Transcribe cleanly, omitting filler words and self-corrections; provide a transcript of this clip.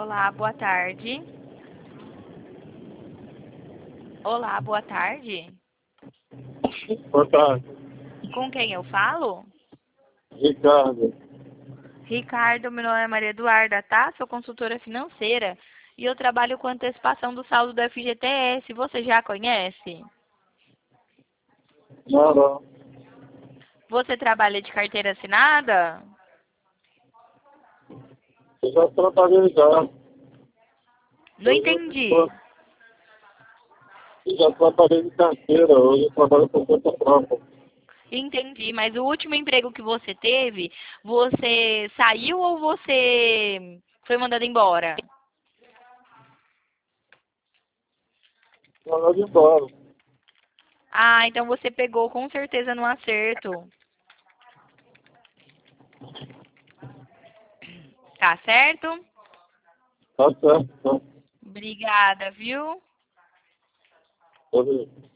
Olá, boa tarde. Olá, boa tarde. Boa tarde, Com quem eu falo? Ricardo. Ricardo, meu nome é Maria Eduarda, tá? Sou consultora financeira e eu trabalho com antecipação do saldo do FGTS. Você já conhece? Não, não. Você trabalha de carteira assinada? Eu já trabalhei já. Não Hoje entendi. eu já trabalhei de carteira, hoje eu trabalho por conta própria. Entendi, mas o último emprego que você teve, você saiu ou você foi mandado embora? Mandado embora. Ah, então você pegou com certeza no acerto. Tá certo? Tá certo, tá? Obrigada, viu? Tá bem.